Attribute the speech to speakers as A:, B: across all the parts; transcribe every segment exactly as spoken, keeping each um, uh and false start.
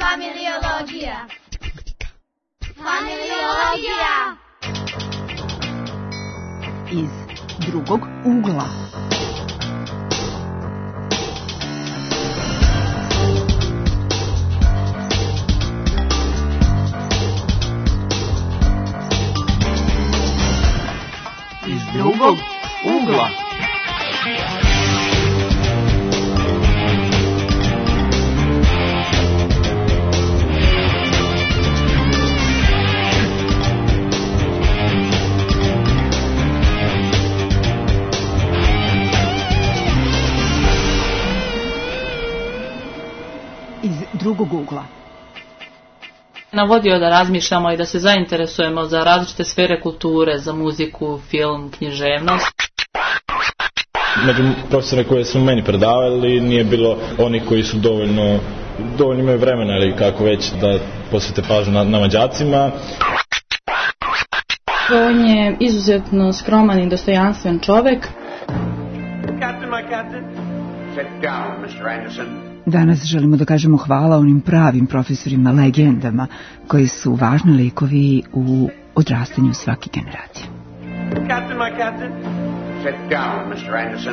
A: Familiologija. Familiologija.
B: Iz drugog ugla.
C: Iz drugog ugla.
B: Drugog ugla.
D: Navodio da razmišljamo i da se zainteresujemo za različite sfere kulture, za muziku, film, književnost.
E: Među profesore koje su meni predavali nije bilo oni koji su dovoljno, dovoljno imaju vremena ili kako već da posvete pažnju na, na đacima.
F: On je izuzetno skroman i dostojanstven čovek.
G: Captain, my captain. Sit down, mister Anderson.
B: Danas želimo da kažemo hvala onim pravim profesorima, legendama, koji su važni likovi u odrastanju svake generacije.
G: Captain, my captain. Sit down, mister Anderson.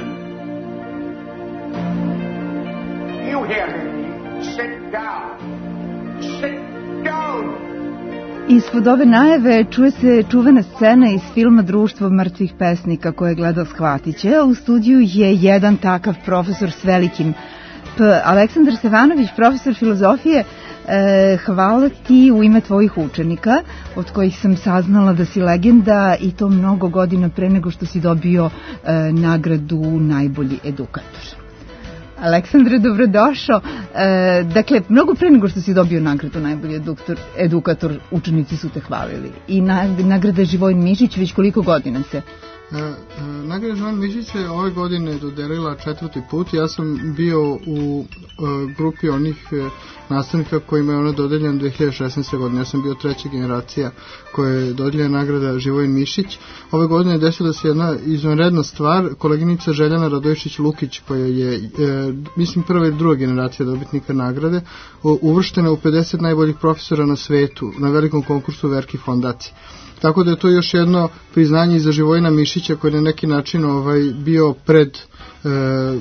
G: You hear me? Sit down. Sit down.
B: Ispod ove najave čuje se čuvena scena iz filma Društvo mrtvih pesnika koje je gledao Shvatiće, a u studiju je jedan takav profesor s velikim P. Aleksandar Stevanović, profesor filozofije. E, hvala ti u ime tvojih učenika, od kojih sam saznala da si legenda i to mnogo godina pre nego što si dobio e, nagradu najbolji edukator. Aleksandre, dobrodošao. E, dakle, mnogo pre nego što si dobio nagradu najbolji edukator, edukator učenici su te hvalili. I na, nagrada Živojin Mišić već koliko godina se...
H: E, e, nagrada Živojin Mišić je ove godine dodelila četvrti put. Ja sam bio u e, grupi onih e, nastavnika kojima je ona dodeljena dve hiljade šesnaeste. godine. Ja sam bio treća generacija koja je dodeljena nagrada Živojin Mišić. Ove godine je desila se jedna izvanredna stvar. Koleginica Željana Radojičić-Lukić, koja je, e, mislim, prva ili druga generacija dobitnika nagrade, uvrštena u pedeset najboljih profesora na svetu na velikom konkursu Verki fondacije. Tako da je to još jedno priznanje za Živojina Mišića koji je na neki način ovaj, bio pred, e, e,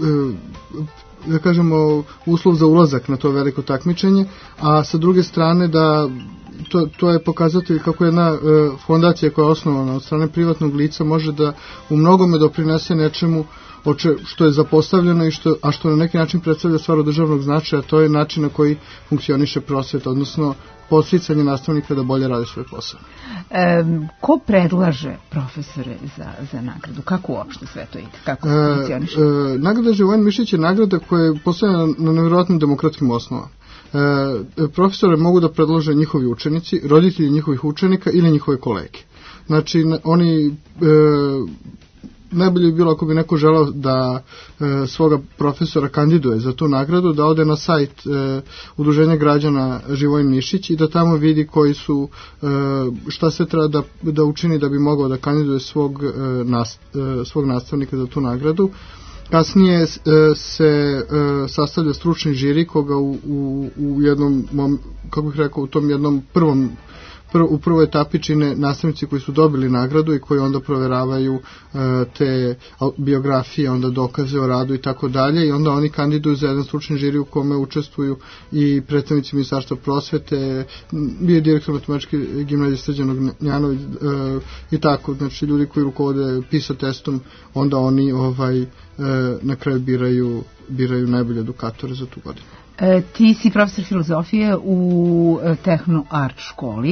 H: da kažemo, uslov za ulazak na to veliko takmičenje, a sa druge strane da to, to je pokazatelj kako jedna e, fondacija koja je osnovana od strane privatnog lica može da u mnogome doprinese nečemu oče, što je zapostavljeno i što, a što na neki način predstavlja stvar od državnog značaja, to je način na koji funkcioniše prosveta, odnosno podsticanje nastavnika da bolje rade svoj posao.
B: E, ko predlaže profesore za, za nagradu? Kako uopšte sve to ide? Kako
H: e,
B: funkcioniše?
H: E, nagrada Živojin Mišić je nagrada koja je postavljena na, na nevjerojatnim demokratskim osnovama. E, profesore mogu da predlože njihovi učenici, roditelji njihovih učenika ili njihove kolege. Znači, oni... E, najbolje bi bilo ako bi neko želeo da e, svoga profesora kandiduje za tu nagradu, da ode na sajt e, Udruženja građana Živojin Mišić i da tamo vidi koji su, e, šta se treba da, da učini da bi mogao da kandiduje svog, e, nast, e, svog nastavnika za tu nagradu. Kasnije e, se e, sastavlja stručni žiri koga u, u, u jednom, kako bih rekao, u tom jednom prvom Prvo, u prvoj etapi čine nastavnici koji su dobili nagradu i koji onda proveravaju e, te biografije, onda dokaze o radu i tako dalje, i onda oni kandiduju za jedan stručni žiri u kome učestvuju i predstavnici Ministarstva prosvete, bio je direktor matematičke gimnazije Srđan Ognjanović e, i tako, znači ljudi koji rukovode PISA testom, onda oni ovaj, e, na kraju biraju, biraju najbolje edukatore za tu godinu.
B: E, ti si profesor filozofije u Tehno Art školi.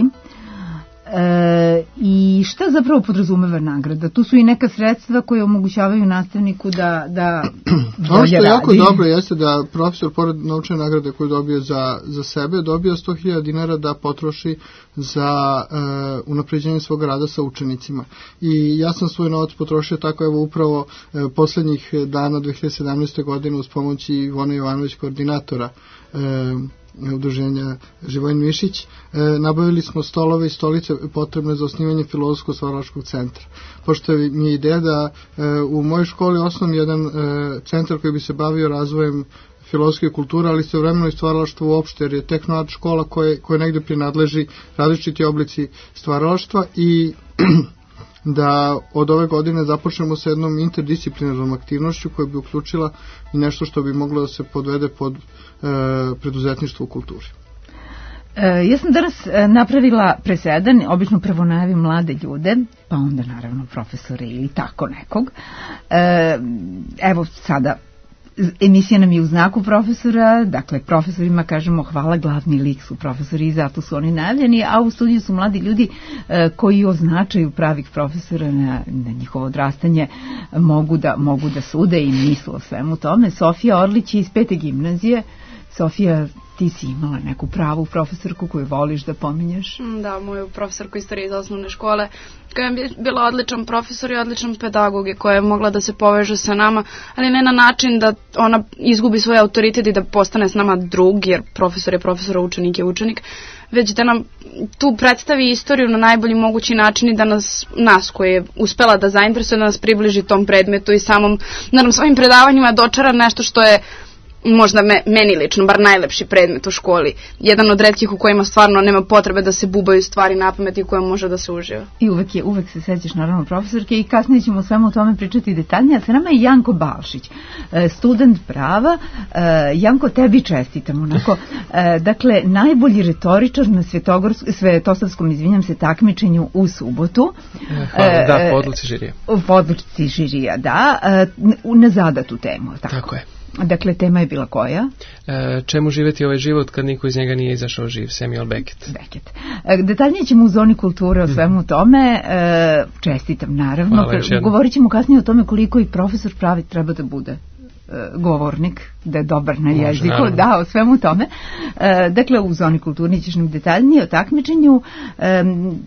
B: E, I šta zapravo podrazumeva nagrada? Tu su i neka sredstva koje omogućavaju nastavniku da, da
H: ono što je jako dobro jeste da profesor, pored naučne nagrade koju dobije za, za sebe, dobija sto hiljada dinara da potroši za e, unapređenje svog rada sa učenicima. I ja sam svoj novac potrošio tako, evo upravo e, poslednjih dana dve hiljade sedamnaeste. godine uz pomoći Ivona Jovanović, koordinatora e, udruženja Živojin Mišić, e, nabavili smo stolove i stolice potrebne za osnivanje Filozofsko-stvaralačkog centra. Pošto mi je ideja da e, u mojoj školi osnovim jedan e, centar koji bi se bavio razvojem filozofske kulture, ali istovremeno i stvaralaštvo uopšte, jer je tek mlad škola koje, koje negde prinadleži različiti oblici stvaralaštva i da od ove godine započnemo sa jednom interdisciplinarnom aktivnošću koja bi uključila i nešto što bi moglo da se podvede pod e, preduzetništvo u kulturi.
B: E, ja sam danas napravila presedan, obično prvo najavim mlade ljude, pa onda naravno profesore ili tako nekog. E, evo sada emisija nam je u znaku profesora, dakle profesorima kažemo hvala, glavni lik su profesori i zato su oni najavljeni, a u studiju su mladi ljudi e, koji označaju pravih profesora na, na njihovo odrastanje, mogu da, mogu da sude i misle o svemu tome. Sofija Orlić iz pete gimnazije. Sofija, ti si imala neku pravu profesorku koju voliš da pominješ?
F: Da, moju profesorku istorije iz osnovne škole, koja je bila odličan profesor i odličan pedagog i koja je mogla da se poveže sa nama, ali ne na način da ona izgubi svoj autoritet i da postane s nama drug, jer profesor je profesor, učenik je učenik, već da nam tu predstavi istoriju na najbolji mogući način i da nas, nas koji je uspela da zainteresuje, da nas približi tom predmetu i samom, da nam svojim predavanjima dočara nešto što je možda me, meni lično, bar najlepši predmet u školi. Jedan od retkih u kojima stvarno nema potrebe da se bubaju stvari na pamet i u kojima može da se uživa.
B: I uvek, je, uvek se sećaš naravno profesorke i kasnije ćemo svemu o tome pričati detaljnije. A sa nama je Janko Balšić, student prava. Janko, tebi čestitam. Onako, dakle, najbolji retoričar na Svetosavskom, izvinjam se, takmičenju u subotu.
A: Hvala, da, po odluci žirija.
B: Po odluci žirija, da. Na zadatu temu, tako?
A: Tako je.
B: Dakle, tema je bila koja?
A: E, čemu živeti ovaj život kad niko iz njega nije izašao živ? Samuel Beckett.
B: Beckett. E, detaljnije ćemo u zoni kulture o svemu tome. E, čestitam, naravno. Govorit ćemo kasnije o tome koliko i profesor pravi treba da bude govornik, da je dobar na jeziku, da, o svemu tome. E, dakle, u zoni kulturni ćeš nam detaljnije o takmičenju. E,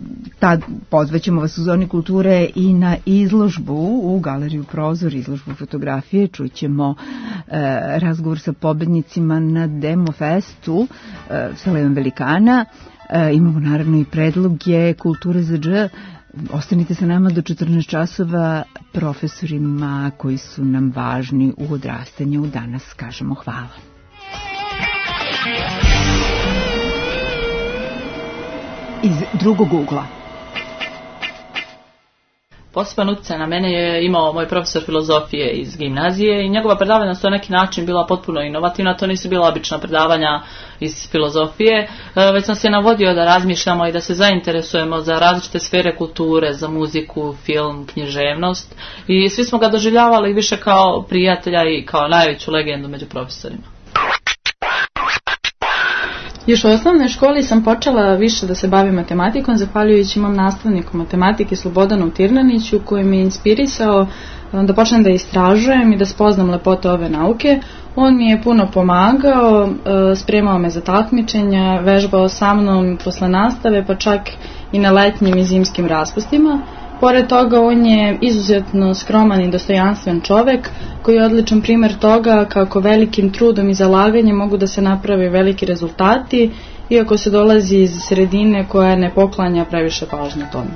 B: tad pozvaćemo vas u zoni kulture i na izložbu u Galeriju Prozor, izložbu fotografije. Čućemo e, razgovor sa pobednicima na Demo Festu e, sa Levom Velikana. E, imamo naravno i predloge Kulture za dž. Ostanite sa nama do četrnaest časova, profesorima koji su nam važni u odrastanju. Danas kažemo hvala. Iz drugog ugla.
D: Poseban utjecaj na mene je imao moj profesor filozofije iz gimnazije i njegova predavanja su na neki način bila potpuno inovativna. To nisu bila obična predavanja iz filozofije, već sam se navodio da razmišljamo i da se zainteresujemo za različite sfere kulture, za muziku, film, književnost i svi smo ga doživljavali više kao prijatelja i kao najveću legendu među profesorima.
F: Još u osnovnoj školi sam počela više da se bavim matematikom, zahvaljujući mom nastavniku matematike Slobodanu Tirnaniću, koji me inspirisao da počnem da istražujem i da spoznam lepote ove nauke. On mi je puno pomagao, spremao me za takmičenja, vežbao sa mnom posle nastave, pa čak i na letnjim i zimskim raspustima. Pored toga, on je izuzetno skroman i dostojanstven čovek, koji je odličan primer toga kako velikim trudom i zalaganjem mogu da se naprave veliki rezultati, iako se dolazi iz sredine koja ne poklanja previše pažnje tome.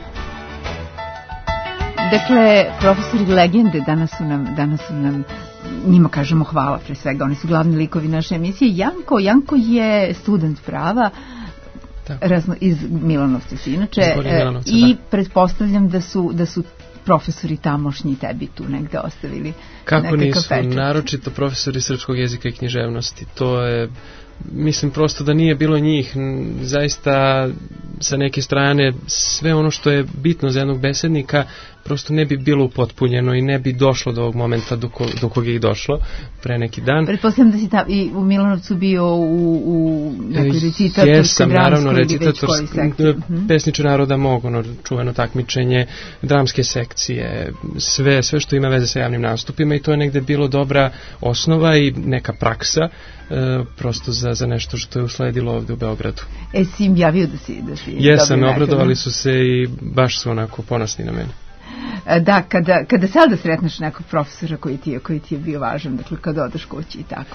B: Dakle, profesori legende danas su nam, danas su nam, njima kažemo hvala pre svega, oni su glavni likovi naše emisije. Janko, Janko je student prava, Razno, iz Milanovca si inače Milanovca, i da. Pretpostavljam da su, da su profesori tamošnji tebi tu negde ostavili.
A: Kako nisu, pečat. Naročito profesori srpskog jezika i književnosti. To je, mislim prosto da nije bilo njih, zaista sa neke strane sve ono što je bitno za jednog besednika prosto ne bi bilo upotpunjeno i ne bi došlo do ovog momenta do, ko, do kog je i došlo pre neki dan.
B: Pretpostavljam da si ta, i u Milanovcu bio u, u nekoj recitatorskoj,
A: jesam, naravno, recitatorskoj, pesniče naroda mog, ono čuveno takmičenje, dramske sekcije, sve, sve što ima veze sa javnim nastupima i to je negde bilo dobra osnova i neka praksa e, prosto za, za nešto što je usledilo ovde u Beogradu.
B: E, si im javio da si, da si
A: jesam, obradovali su se i baš su onako ponosni na mene.
B: Da, kada, kada sada sretneš nekog profesora koji ti je, koji ti je bio važan, dakle kada odeš kući i tako.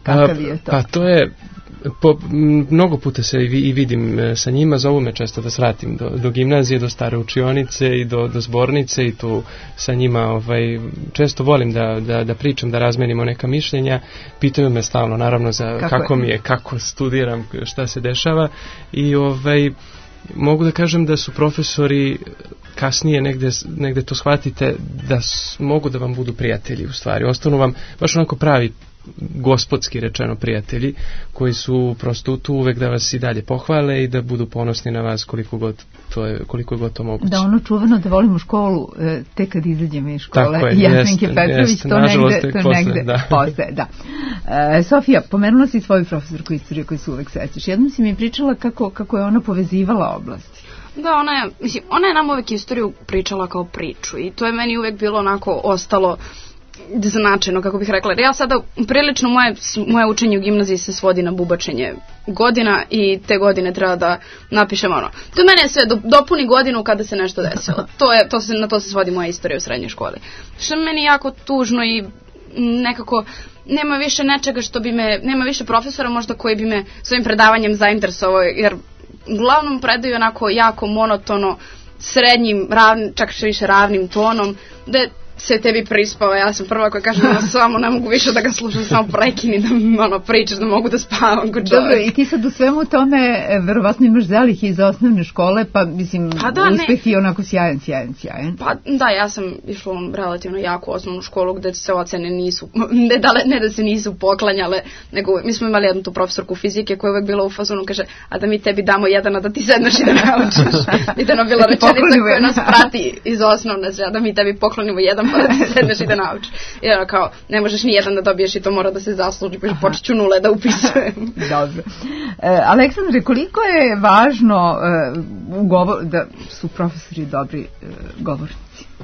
B: Kakav je to?
A: Pa to je, po, mnogo puta se i, i vidim sa njima, zovu me često da svratim do, do gimnazije, do stare učionice i do, do zbornice i tu sa njima ovaj, često volim da, da, da pričam, da razmenimo neka mišljenja, pitaju me stalno naravno za kako, kako mi je, kako studiram, šta se dešava i ovaj, mogu da kažem da su profesori kasnije negde, negde to shvatite da s, mogu da vam budu prijatelji u stvari, ostanu vam baš onako pravi gospodski rečeno prijatelji koji su prosto tu uvek da vas i dalje pohvale i da budu ponosni na vas koliko god to je, koliko je god to moguće.
B: Da, ono čuveno da volimo školu e, tek kad izađemo iz škole.
A: Tako je,
B: Jasminke Petrović,
A: jest,
B: to
A: nažalost,
B: negde, to
A: posle,
B: negde
A: da.
B: posle, da. E, Sofija, pomenula si svoju profesorku istorije koju se uvek sećaš. Jednom si mi pričala kako, kako je ona povezivala oblasti.
I: Da, ona je, mislim, ona je nam uvek istoriju pričala kao priču i to je meni uvek bilo onako ostalo značajno, kako bih rekla. Ja sada, prilično moje, moje učenje u gimnaziji se svodi na bubačenje godina i te godine treba da napišem ono. To mene sve do, dopuni godinu kada se nešto desilo. To je, to se, na to se svodi moja istorija u srednjoj školi. Što je meni jako tužno i nekako nema više nečega što bi me, nema više profesora možda koji bi me svojim predavanjem zainteresovao, jer uglavnom predaju onako jako monotono, srednjim, ravnim, čak što više ravnim tonom, da je se tebi prispava, ja sam prva koja kaže da samo ne mogu više da ga slušam, samo prekini da ono, pričaš, da mogu da spavam kod čovjek.
B: Dobro, i ti sad u svemu tome verovatno imaš zalih iz osnovne škole, pa mislim, pa da, uspeh je onako sjajan, sjajan, sjajan.
I: Pa da, ja sam išla u relativno jaku osnovnu školu gde se ocene nisu, ne da, ne da se nisu poklanjale, nego mi smo imali jednu tu profesorku fizike koja je uvek bila u fazonu, kaže, a da mi tebi damo jedan, a da ti sedneš i da naučiš. I da nam bila rečenica koja nas prati iz osnovne, a da mi tebi poklonimo jedan pa da ti sedneš i da naučiš. I ono kao, ne možeš ni jedan da dobiješ i to mora da se zasluži, pa počet ću nule da upisujem.
B: Dobro. E, Aleksandre, koliko je važno e, u govor, da su profesori dobri e, govornici?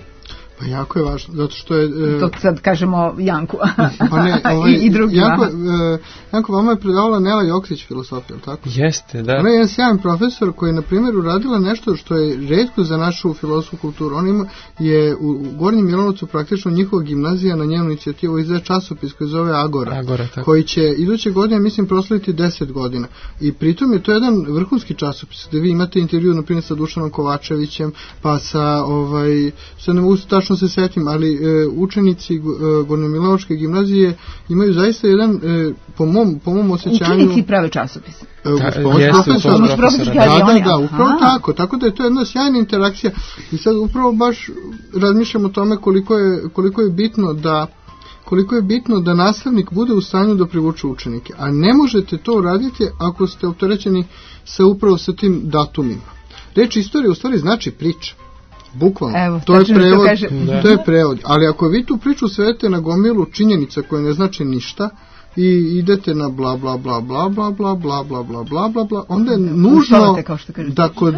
H: Pa jako je važno, zato što je... E,
B: to sad kažemo Janku.
H: Pa ne, ovaj,
B: I, i drugima.
H: Janko, e, Janko, vama je predavala Nela Joksić filosofiju, tako?
A: Jeste, da.
H: Ona je jedan sjajan profesor koji je, na primjer, uradila nešto što je retko za našu filozofsku kulturu. Ona ima, je u, u Gornjem Milanovcu praktično njihova gimnazija na njenu inicijativu izdaje časopis koji zove Agora,
A: Agora
H: koji će iduće godine, mislim, proslaviti deset godina. I pritom je to jedan vrhunski časopis gde vi imate intervju, na primjer, sa Dušanom Kovačevićem, pa sa, ovaj, sa ne mogu tačno se setim, ali e, učenici e, Gornjomilanovčke gimnazije imaju zaista jedan, e, po mom, po mom osjećanju...
B: Učenici prave časopis.
H: E, uz pomoć profesora. Da, da, da, upravo Aha. tako. Tako da je to jedna sjajna interakcija. I sad upravo baš razmišljam o tome koliko je, koliko je bitno da koliko je bitno da nastavnik bude u stanju da privuče učenike. A ne možete to uraditi ako ste opterećeni sa upravo sa tim datumima. Reč istorija u stvari znači priča. Bukvalno, Evo, to, je prevod, to, to je prevod, ali ako vi tu priču svedete na gomilu činjenica koje ne znači ništa i idete na bla bla bla bla bla bla bla bla bla bla bla bla, onda je nužno da kod,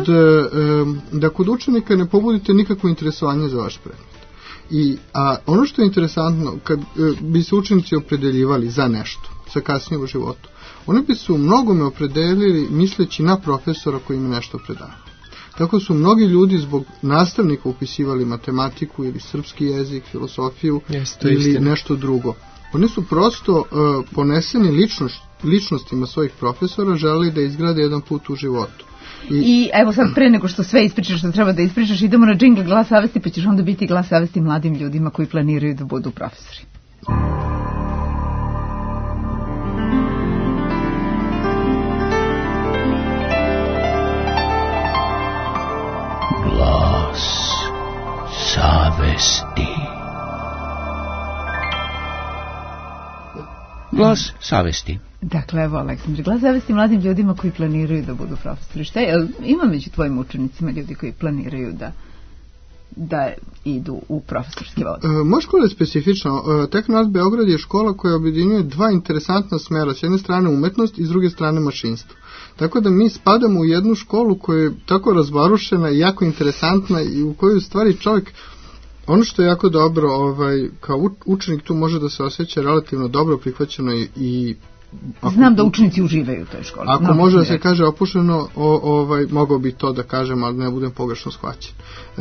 H: da kod učenika ne pobudite nikakvo interesovanje za vaš predmet. I, a ono što je interesantno, kad bi se učenici opredeljivali za nešto, sa kasnije u životu, oni bi se u mnogome opredelili misleći na profesora koji im nešto predava. Tako su mnogi ljudi zbog nastavnika upisivali matematiku ili srpski jezik, filosofiju Jeste, ili istina. nešto drugo. Oni su prosto uh, poneseni ličnost, ličnostima svojih profesora, želi da izgrade jedan put u životu.
B: I, I evo sad pre nego što sve ispričaš što treba da ispričaš, idemo na džingl Glas savesti, pa ćeš onda biti glas savesti mladim ljudima koji planiraju da budu profesori.
J: Savesti. Glas savesti.
B: Dakle, evo, Aleksandre, glas savesti mladim ljudima koji planiraju da budu profesori. Šta je? Ima među tvojim učenicima ljudi koji planiraju da da idu u profesorski vod?
H: E, moja škola je specifična. E, Teknoart Beograd je škola koja objedinjuje dva interesantna smera. S jedne strane umetnost i s druge strane mašinstvo. Tako da mi spadamo u jednu školu koja je tako razbarušena i jako interesantna i u kojoj u stvari čovjek, ono što je jako dobro, ovaj, kao učenik tu može da se osjeća relativno dobro prihvaćeno i, i ako,
B: znam da učenici uživaju u toj školi.
H: Ako no, može da se kaže opušteno, o, ovaj, mogao bi to da kažem, ali ne budem pogrešno shvaćen. E,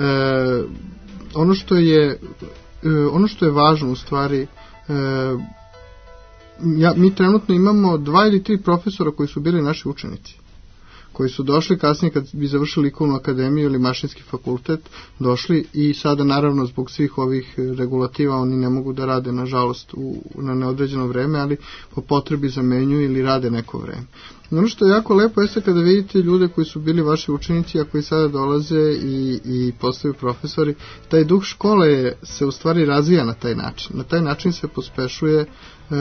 H: ono što je e, ono što je važno u stvari, e, ja, mi trenutno imamo dva ili tri profesora koji su bili naši učenici, koji su došli kasnije kad bi završili likovnu akademiju ili mašinski fakultet, došli i sada naravno zbog svih ovih regulativa oni ne mogu da rade nažalost u, na neodređeno vreme, ali po potrebi zamenjuju ili rade neko vreme. Ono što je jako lepo jeste kada vidite ljude koji su bili vaši učenici, a koji sada dolaze i, i postaju profesori, taj duh škole se u stvari razvija na taj način. Na taj način se pospešuje e,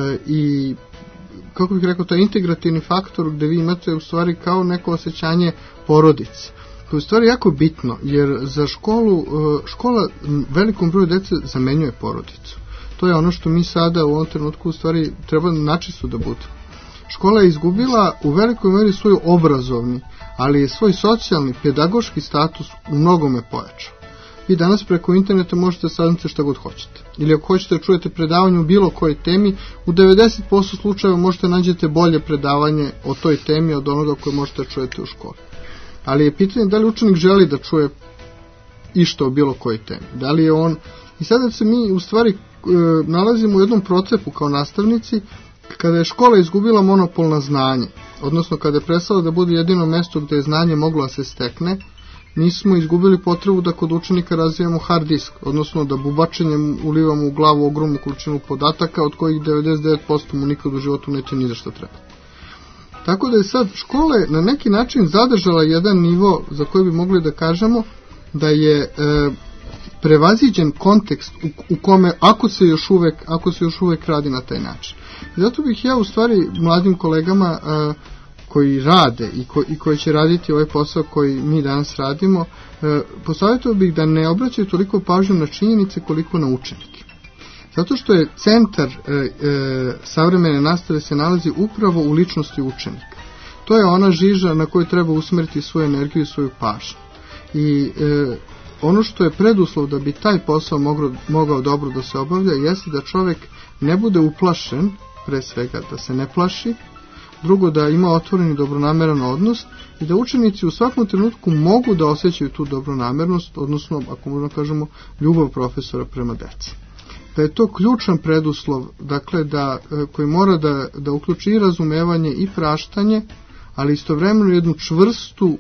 H: i kako bih rekao, to je integrativni faktor gde vi imate u stvari kao neko osjećanje porodice. To je u stvari jako bitno, jer za školu, škola velikom broju dece zamenjuje porodicu. To je ono što mi sada u ovom trenutku u stvari treba načisto da bude. Škola je izgubila u velikoj meri svoj obrazovni, ali je svoj socijalni, pedagoški status u mnogome pojačao. Vi danas preko interneta možete saznati šta god hoćete. Ili ako hoćete da čujete predavanje u bilo kojoj temi, u devedeset posto slučajeva možete nađete bolje predavanje o toj temi od onoga koje možete da čujete u školi. Ali je pitanje da li učenik želi da čuje išta o bilo kojoj temi. Da li je on... I sada se mi u stvari e, nalazimo u jednom procepu kao nastavnici kada je škola izgubila monopol na znanje, odnosno kada je prestala da bude jedino mesto gde je znanje moglo da se stekne. Mi smo izgubili potrebu da kod učenika razvijamo hard disk, odnosno da bubačenjem ulivamo u glavu ogromnu količinu podataka od kojih devedeset devet posto mu nikad u životu neće ni za što treba. Tako da je sad škole na neki način zadržala jedan nivo za koji bi mogli da kažemo da je e, prevaziđen kontekst u, u kome ako se još uvek, ako se još uvek radi na taj način. I zato bih ja u stvari mladim kolegama e, koji rade i, ko, i koji će raditi ovaj posao koji mi danas radimo, e, posavjetovao bih da ne obraćaju toliko pažnju na činjenice koliko na učenike. Zato što je centar e, e, savremene nastave se nalazi upravo u ličnosti učenika. To je ona žiža na kojoj treba usmeriti svoju energiju i svoju pažnju. I e, ono što je preduslov da bi taj posao mogao, mogao dobro da se obavlja jeste da čovek ne bude uplašen, pre svega da se ne plaši, drugo da ima otvoreni dobronameran odnos i da učenici u svakom trenutku mogu da osjećaju tu dobronamernost, odnosno, ako možemo kažemo, ljubav profesora prema deci. Da je to ključan preduslov, dakle, da, koji mora da, da uključi i razumevanje i praštanje, ali istovremeno jednu čvrstu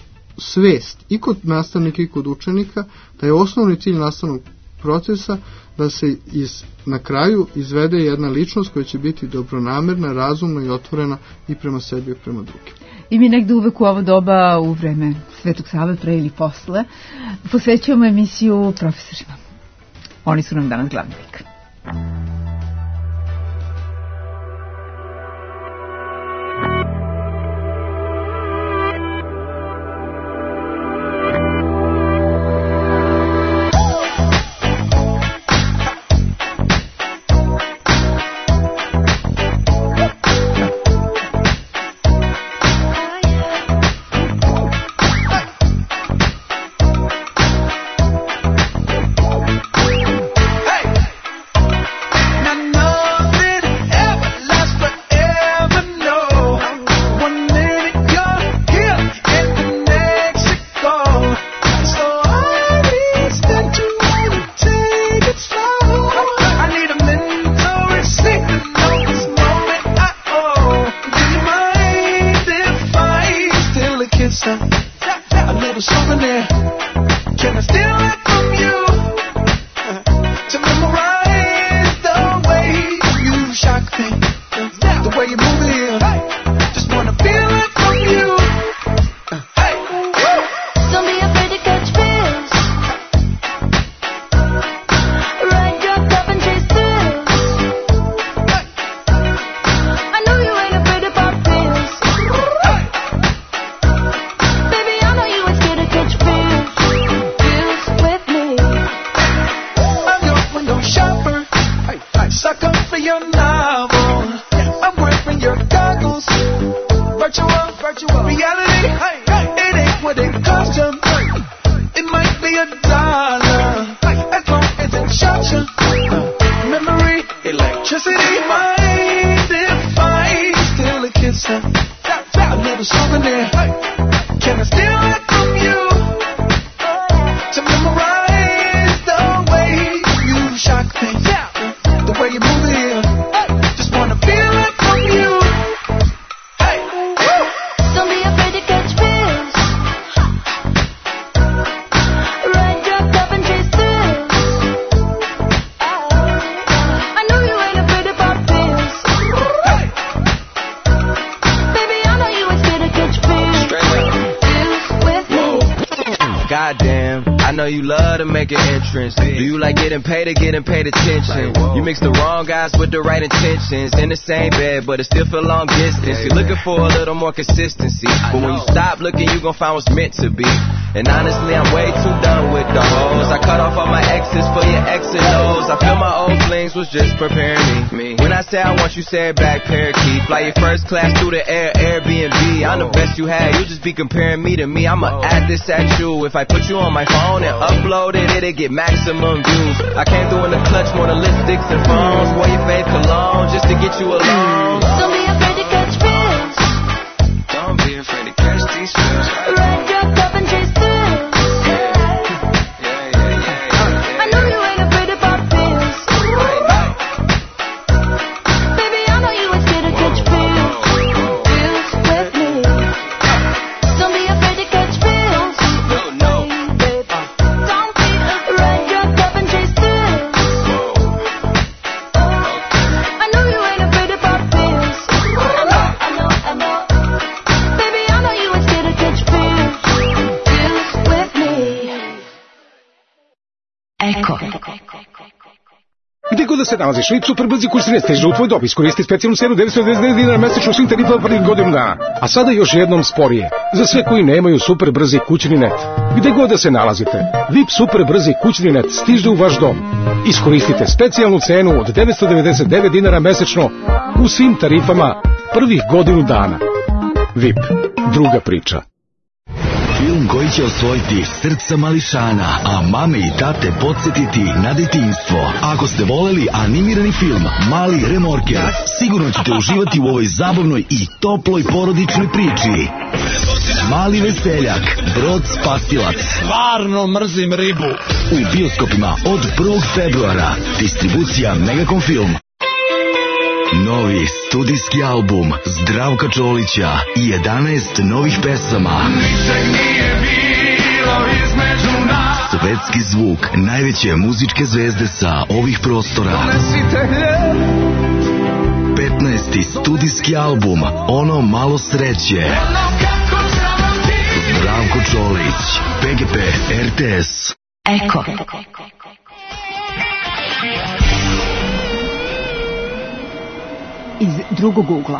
H: svest i kod nastavnika i kod učenika, da je osnovni cilj nastavnog procesa da se iz, na kraju izvede jedna ličnost koja će biti dobronamerna, razumna i otvorena i prema sebi i prema drugim.
B: I mi negde uvek u ovo doba, u vreme Svetog Save, pre ili posle, posvećujemo emisiju profesorima. Oni su nam danas glavni lik.
K: The way you move it, just wanna feel goddamn, I know you love to make an entrance. Do you like getting paid or getting paid attention? You mix the wrong guys with the right intentions. In the same bed, but it still feel long distance. You're looking for a little more consistency, but when you stop looking, you gon' find what's meant to be. And honestly, I'm way too done with the hoes. I cut off all my exes for your X and O's. I feel my old flings was just preparing me. When I say I want you, say it back, parakeet. Fly your first class through the air, Airbnb. I'm the best you had, you just be comparing me to me. I'ma add this at you. If I put you on my phone and upload it, it'll get maximum views. I came through in the clutch, more than lipsticks and phones. Wore your fave cologne just to get you alone.
L: Don't be afraid to catch feels.
K: Don't be afraid to catch these feels.
L: Run, jump up and chase through.
M: Gde god da se nalaziš, Vip super brzi kurs ne stiže u tvoj dob. Iskoristi specijalnu cenu devetsto devedeset devet dinara mesečno svim tarifama prvih godinu dana. A sada još jednom sporije. Za sve koji nemaju super brzi kućni net. Gde god da se nalazite, Vip super brzi kućni net stiže u vaš dom. Iskoristite specijalnu cenu od devetsto devedeset devet dinara mesečno u svim tarifama prvih godinu dana. Vip, druga priča.
N: Film koji će osvojiti srca mališana, a mame i tate podsjetiti na detinjstvo. Ako ste voleli animirani film Mali remorker, sigurno ćete uživati u ovoj zabavnoj i toploj porodičnoj priči. Mali veseljak, Brod spasilac.
O: Stvarno mrzim ribu.
N: U bioskopima od prvog februara. Distribucija Megacom Film. Novi studijski album Zdravka Čolića i jedanaest novih pesama.
O: Ničeg nije bilo između nas.
N: Svetski zvuk najveće muzičke zvezde sa ovih prostora. petnaesti studijski album Ono malo sreće. Zdravko Čolić, P G P, R T S.
B: Eko. Iz drugog ugla.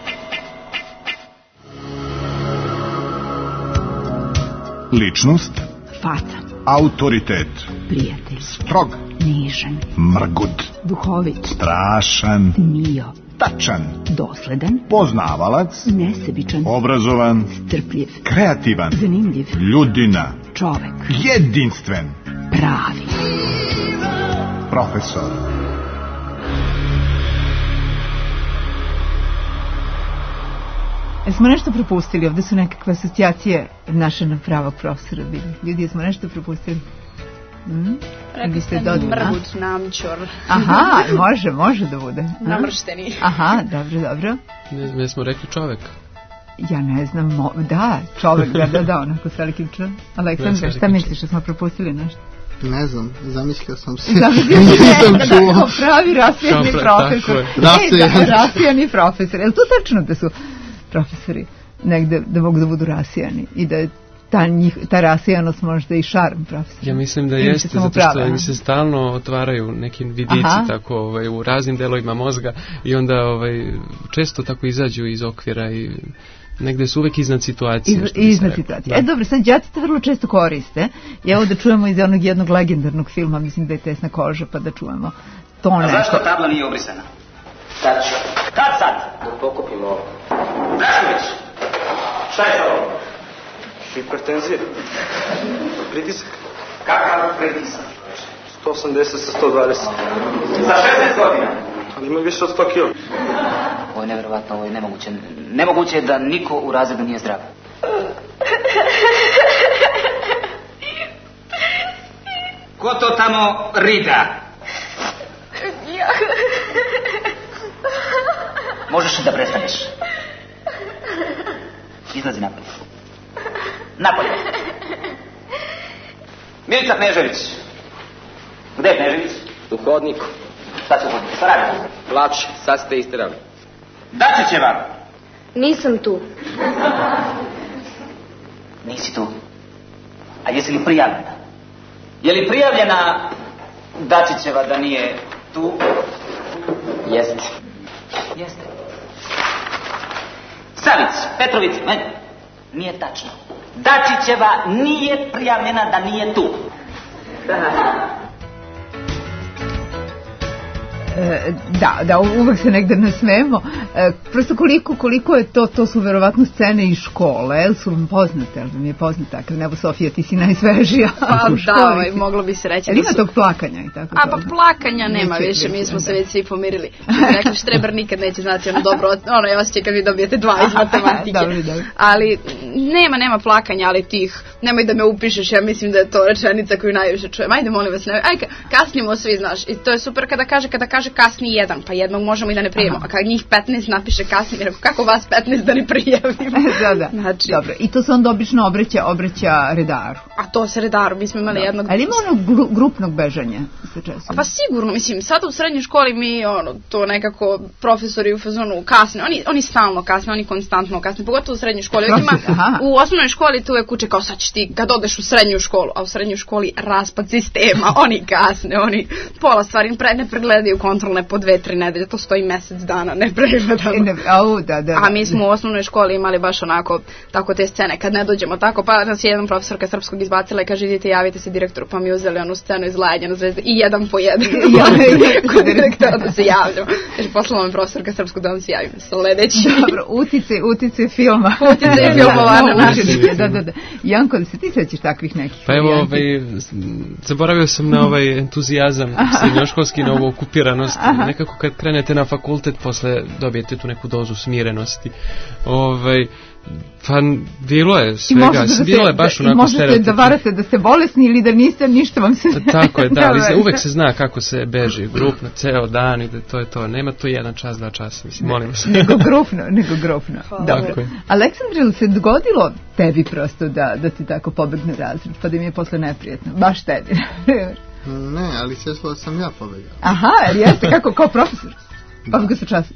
P: Ličnost.
B: Faca.
P: Autoritet.
B: Prijatelj.
P: Strog.
B: Nižan.
P: Mrgud.
B: Duhovit.
P: Strašan.
B: Mio.
P: Tačan.
B: Dosledan.
P: Poznavalac.
B: Nesebičan.
P: Obrazovan.
B: Strpljiv.
P: Kreativan.
B: Zanimljiv.
P: Ljudina.
B: Čovek.
P: Jedinstven.
B: Pravi.
P: Profesor.
B: Jesmo nešto propustili? Ovde su nekakve asocijacije naše na pravog profesora bili. Ljudi, jesmo nešto propustili? Mm?
I: Rekli ste mrgud, namćor.
B: Aha, može, može da bude.
I: Namršteni.
B: Aha, dobro, dobro.
A: Ne znam, jesmo rekli čovek.
B: Ja ne znam, mo, da, čovek, da, da, da, onako s velikim č. Aleksandar, šta misliš, da smo propustili nešto?
H: Ne znam, zamislio sam se.
B: Zamislio sam se, da, kao pravi rasijani profesor.
H: Rasijani.
B: Rasijani profesor. Je li to tačno da su profesori negde da mogu da budu rasijani i da je ta, njih, ta rasijanost možda i šarm profesora?
A: Ja mislim da jeste, zato što prava, im se stalno otvaraju neki vidici. Aha. Tako ovaj, u raznim delovima mozga i onda ovaj, često tako izađu iz okvira i negde su uvek iznad situacije.
B: Iz, iznad situacije. Da. E dobro, sad đaci to vrlo često koriste. I evo da čujemo iz onog jednog legendarnog filma, mislim da je Tesna koža, pa da čujemo to
Q: A
B: nešto.
Q: zašto tabla nije obrisana? Kad će? Kad sad? Da pokupimo ovo. Drašković! Šta je sa ovo?
R: Hipertenzija. Pritisak.
Q: Kakav pritisak?
R: sto osamdeset sa sto dvadeset.
Q: Za šesnaest godina?
R: Ali ima više od sto kila.
Q: Ovo je nevjerovatno, ovo je nemoguće. Nemoguće je da niko u razredu nije zdrav. Ko to tamo rida?
L: Ja.
Q: Možeš da prestaneš. Izlazi napolje. Napolje. Milica Knežević. Gde je Knežević?
R: U hodniku.
Q: Šta će u hodniku? Šta radi?
R: Plače, sad ste istirali.
Q: Daće će vam.
L: Nisam tu.
Q: Nisi tu. A jesi li prijavljena? Je li prijavljena Dačićeva da nije tu? Jeste. Jeste. Savić, Petrović, ne, nije tačno. Dačićeva nije prijavljena da nije tu.
B: E, da, da, uvek se negde nasmejemo. E, prosto koliko, koliko je to, to su verovatno scene iz škole, jel su vam poznate, jel mi je poznata, kad nebo Sofija, ti si najsvežija
I: pa,
B: u školi.
I: Da, ovaj, moglo bi se reći.
B: Jel ima tog plakanja i tako?
I: A pa plakanja nema neće, više, mi smo se već svi pomirili. Rekli, Štreber nikad neće znati ono dobro, ono je osjećaj kad vi dobijete dva iz matematike.
B: Dobri, dobri.
I: Ali nema, nema plakanja, ali tih, nemoj da me upišeš, ja mislim da je to rečenica koju najviše čujem. Ajde, molim vas, ne, ajde, kasnimo svi, znaš, i to je super kada kaže, kada kaže kasni jedan, pa jednog možemo i da ne prijavimo, a kad njih petnaest napiše kasni, jer kako vas petnaest da ne prijavimo?
B: Da, da, znači, dobro, i to se onda obično obreća, obreća redaru.
I: A to se redaru, mi smo imali da. jednog...
B: Ali ima ono gru, grupnog bežanja? Se često.
I: Pa sigurno, mislim, sada u srednjoj školi mi, ono, to nekako profesori u fazonu kasne, oni, oni stalno kasne, oni konstantno kasne, pogotovo u srednjoj školi. Ima, u osnovnoj školi tu uvek uče kao sad ćeš ti, kad odeš u srednju školu, a u srednjoj školi raspad sistema, oni kasne, oni pola stvari pre, ne pregledaju kontrolne po dve, tri nedelje, to stoji mesec dana, ne pregledamo.
B: Au, da, da,
I: a mi smo u osnovnoj školi imali baš onako, tako te scene, kad ne dođemo tako, pa nas je jedan profesorka srpskog izbacila i kaže idite javite se direktoru, pa mi uzeli onu scenu iz Lajanja na Zvezde i jedan po jedan kod direktora da se javljamo. Kaže, poslala me profesorka srpskog da vam se javim sledeći.
B: Dobro, utice, utice filma.
I: Utice filmova na
B: učenike, da, da, da. Janko, da se ti sećaš takvih nekih?
A: Pa evo, ovaj, zaboravio sam na ovaj entuzijazam srednjoškolski, na ovu okupiranost. Nekako kad krenete na fakultet, posle dobijete tu neku dozu smirenosti. Ovaj, pa bilo je svega, da bilo se, je baš onako stereotipno.
B: Možete da varate da ste bolesni ili da niste, ništa vam se...
A: Tako je, da, ali uvek se zna kako se beži grupno, ceo dan i da to je to. Nema to jedan čas, dva časa, mislim, molim se.
B: Nego grupno, nego grupno. Dobro. Aleksandre, ili se dogodilo tebi prosto da, da ti tako pobegne razred, pa da mi je posle neprijetno? Baš tebi.
H: Ne, ali sjećala sam ja pobegao.
B: Aha, jer jeste, kako, kao profesor? Pa ga se časi.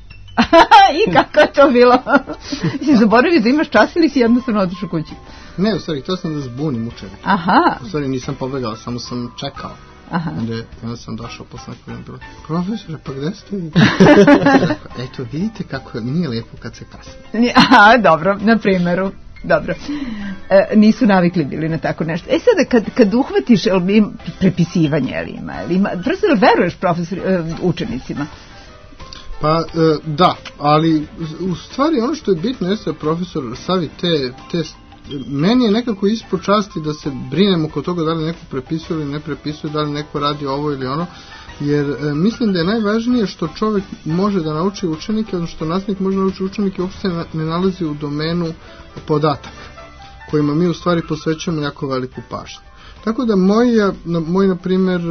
B: I kako je to bilo? Si zaboravio da imaš čas ili si jednostavno otišao kući?
H: Ne, u stvari, to sam da zbunim učenika.
B: Aha.
H: U stvari nisam pobegao, samo sam čekao. Aha. Onda, onda sam došao posle nekog bilo, profesore, pa gde ste vi? Eto, vidite kako nije lijepo kad se kasni.
B: Aha, dobro, na primjeru. Dobro. E, nisu navikli bili na tako nešto. E sada, kad, kad uhvatiš, jel ima prepisivanje, jel ima? Jel ima prosto, jel veruješ profesor, e, učenicima?
H: Pa, e, da, ali u stvari ono što je bitno jeste da profesor stavi te, te, meni je nekako ispod časti da se brinemo oko toga da li neko prepisuje ili ne prepisuje, da li neko radi ovo ili ono, jer e, mislim da je najvažnije što čovjek može da nauči učenike, odnosno što nastavnik može da nauči učenike, uopšte ne, ne nalazi u domenu podataka, kojima mi u stvari posvećujemo jako veliku pažnju. Tako da moji, moji na primjer,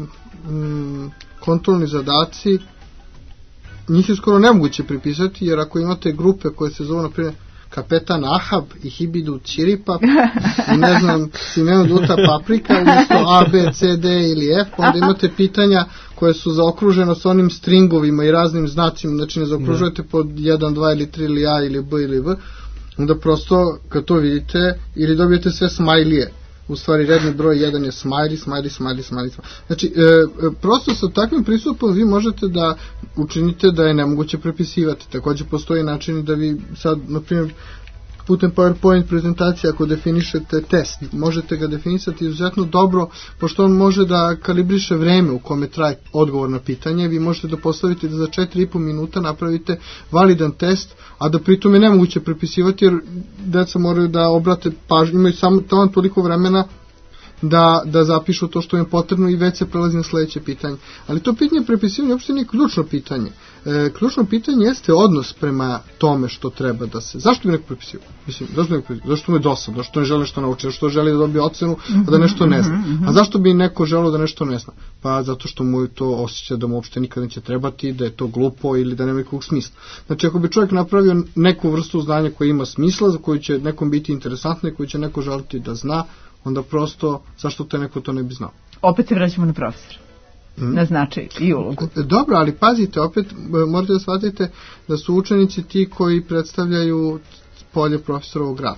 H: m, kontrolni zadaci, njih je skoro nemoguće pripisati, jer ako imate grupe koje se zovu, na primjer, Kapetan Ahab i Hibidu Ćiripap i ne znam, Simeo Duta Paprika umjesto A, B, C, D ili F, onda imate pitanja koje su zaokruženo s onim stringovima i raznim znacima, znači ne zaokružujete pod jedan, dva ili tri ili A ili B ili V, onda prosto kad to vidite ili dobijete sve smajlije. U stvari redni broj jedan je smiley, smiley, smiley, smiley. Znači, e, prosto sa takvim pristupom vi možete da učinite da je nemoguće prepisivati. Također postoji način da vi sad, na primjer, putem PowerPoint prezentacije, ako definišete test, možete ga definisati izuzetno dobro, pošto on može da kalibriše vreme u kome traje odgovor na pitanje. Vi možete da postavite da za četiri i po minuta napravite validan test, a da pritom je nemoguće prepisivati, jer deca moraju da obrate pažnju, imaju samo tamo toliko vremena da, da zapišu to što im je potrebno i već se prelazi na sledeće pitanje. Ali to pitanje prepisivanja uopšte nije ključno pitanje. E, ključno pitanje jeste odnos prema tome što treba da se... Zašto bi neko prepisivao? Mislim, zašto neko prepisivao? Zašto mu je dosadno? Zašto ne želi što nauči? Zašto želi da dobije ocenu, a da nešto ne zna? A zašto bi neko želeo da nešto ne zna? Pa zato što mu je to osjeća da mu uopšte nikad neće trebati, da je to glupo ili da nema nekog smisla. Znači, ako bi čovjek napravio neku vrstu znanja koja ima smisla, za koju će nekom biti interesantna i koju će neko želiti da zna, onda prosto, zašto te neko to ne bi znao?
B: Opet se vraćamo na profesora. Hmm. Na značaj i ulogu.
H: Dobro, ali pazite, opet morate da shvatite da su učenici ti koji predstavljaju polje profesorovog rada.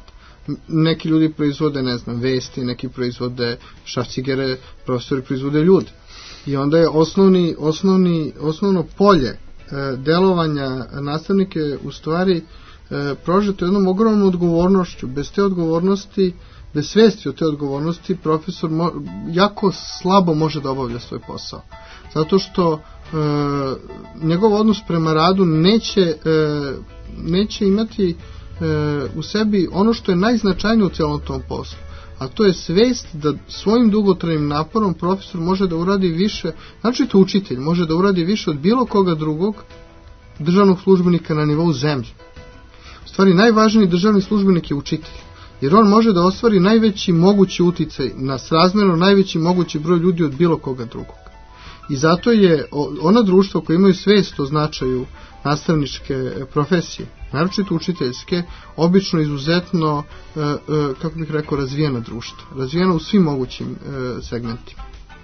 H: Neki ljudi proizvode, ne znam, vesti, neki proizvode šrafcigere, profesori proizvode ljude. I onda je osnovni, osnovni, osnovno polje e, delovanja nastavnike u stvari e, prožeto jednom ogromnom odgovornošću. Bez te odgovornosti, bez svesti o te odgovornosti, profesor mo, jako slabo može da obavlja svoj posao. Zato što e, njegov odnos prema radu neće, e, neće imati e, u sebi ono što je najznačajnije u celom tom poslu. A to je svest da svojim dugotrajnim naporom profesor može da uradi više, znači to učitelj može da uradi više od bilo koga drugog državnog službenika na nivou zemlje. U stvari najvažniji državni službenik je učitelj, jer on može da ostvari najveći mogući uticaj na srazmjerno najveći mogući broj ljudi od bilo koga drugog. I zato je ona društva koja imaju svest o značaju nastavničke profesije, naročito učiteljske, obično izuzetno, kako bih rekao, razvijena društva. Razvijena u svim mogućim segmentima.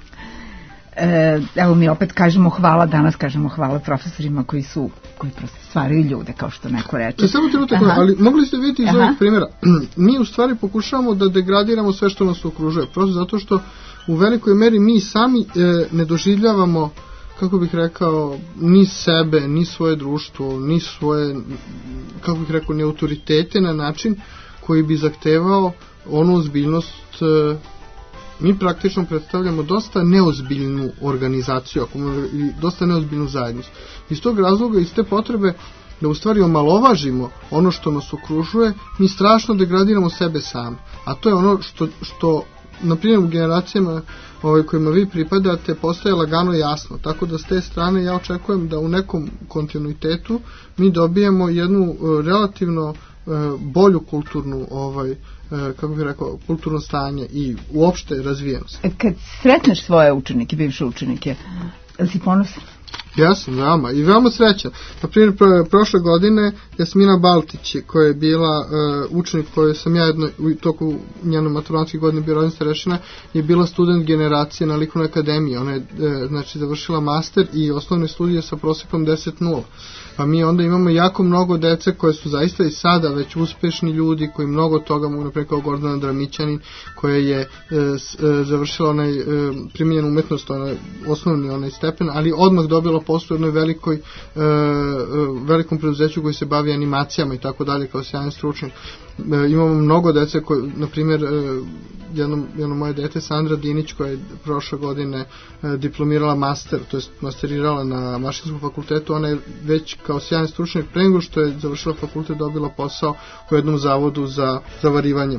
B: E, evo mi opet kažemo hvala, danas kažemo hvala profesorima koji su, koji prosto stvaraju ljude, kao što neko reče.
H: E, samo trenutak, ali mogli ste vidjeti iz Aha. ovih primjera, mi u stvari pokušavamo da degradiramo sve što nas okružuje, prosto zato što u velikoj meri mi sami e, ne doživljavamo, kako bih rekao, ni sebe, ni svoje društvo, ni svoje, kako bih rekao, ni autoritete na način koji bi zahtevao onu ozbiljnost. E, mi praktično predstavljamo dosta neozbiljnu organizaciju, i dosta neozbiljnu zajednicu. Iz tog razloga, iz te potrebe da u stvari omalovažimo ono što nas okružuje, mi strašno degradiramo sebe sami. A to je ono što, što na primjer u generacijama ovaj, kojima vi pripadate postaje lagano jasno, tako da s te strane ja očekujem da u nekom kontinuitetu mi dobijemo jednu uh, relativno uh, bolju kulturnu ovaj, uh, kako bih rekao, kulturno stanje i uopšte razvijenost.
B: Kad sretneš svoje učenike, bivše učenike, li si ponosan?
H: Ja sam veoma i veoma srećan. Na primjer, pro, prošle godine Jasmina Baltić, koja je bila uh, učenik koju sam ja jedno, u toku njenog maturanske godine bio rodin starešina, je bila student generacije na Likovnoj akademiji. Ona je uh, znači, završila master i osnovne studije sa prosekom deset nula. Pa mi onda imamo jako mnogo dece koje su zaista i sada već uspešni ljudi, koji mnogo toga mogu, naprijed kao Gordana Dramićanin, koja je e, s, e, završila onaj e, primijenjenu umetnost, onaj osnovni onaj stepen, ali odmah dobila posao u jednoj velikoj, e, e, velikom preduzeću koji se bavi animacijama i tako dalje, kao sjajan stručnjak. E, imamo mnogo dece koje, na primjer, e, jedno, jedno moje dete, Sandra Dinić, koja je prošle godine e, diplomirala master, to je masterirala na Mašinskom fakultetu, ona je već kao sjajan stručnjak pre nego što je završila fakultet dobila posao u jednom zavodu za zavarivanje.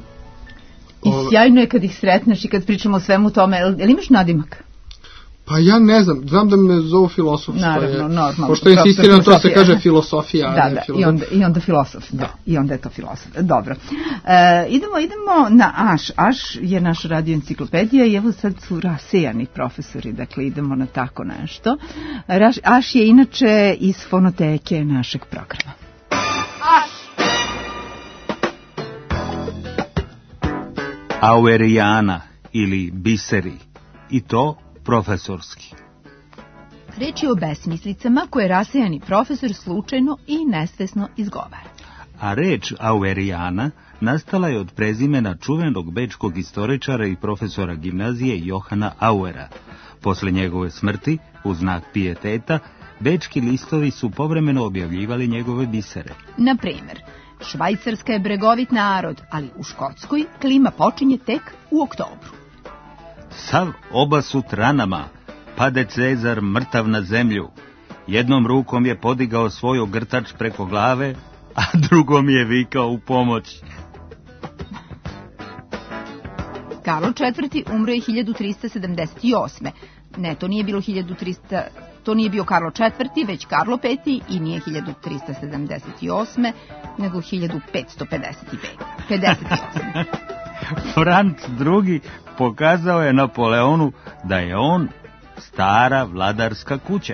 B: I sjajno je kad ih sretneš i kad pričamo o svemu tome. Je li imaš nadimak?
H: Pa ja ne znam, znam da me zovu filosof.
B: Naravno, je, normalno.
H: Pošto je insistirano, to se kaže filosofija.
B: Da, da, filozof. i, onda, i onda filosof, da, i onda je to filosof. Dobro. E, idemo, idemo na Aš. Aš je naša radio enciklopedija i evo sad su rasejani profesori, dakle idemo na tako nešto. Raš, Aš je inače iz fonoteke našeg programa.
L: Aš!
S: Auerijana ili biseri, i to profesorski.
B: Reč je o besmislicama koje rasejani profesor slučajno i nesvesno izgovara.
S: A reč Auerijana nastala je od prezimena čuvenog bečkog istoričara i profesora gimnazije Johana Auera. Posle njegove smrti, u znak pijeteta, bečki listovi su povremeno objavljivali njegove bisere.
B: Na primjer, Švajcarska je bregovit narod, ali u Škotskoj klima počinje tek u oktobru.
S: Sav obasut ranama, pade Cezar mrtav na zemlju. Jednom rukom je podigao svoj ogrtač preko glave, a drugom je vikao u pomoć.
B: Karlo četvrti umro je hiljadu trista sedamdeset osme. Ne, to nije bilo hiljadu trista... To nije bio Karlo četvrti, već Karlo peti i nije hiljadu trista sedamdeset osme, nego hiljadu petsto pedeset osme.
S: Franc drugi pokazao je Napoleonu da je on stara vladarska kuća.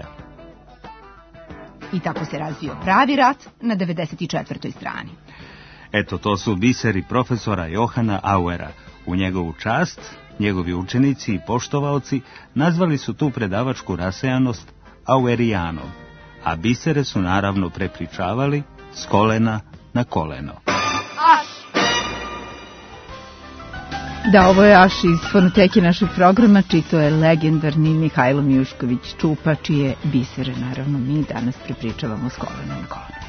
B: I tako se razvio pravi rat na devedeset četvrtoj strani.
S: Eto, to su biseri profesora Johana Auera. U njegovu čast, njegovi učenici i poštovaoci nazvali su tu predavačku rasejanost Auerijanom, a bisere su naravno prepričavali s kolena na koleno.
L: Aš!
B: Da, ovo je Aš iz fonoteke našeg programa, čito je legendarni Mihajlo Mijušković Čupa, čije bisere, naravno, mi danas prepričavamo s kolenom na kolenu.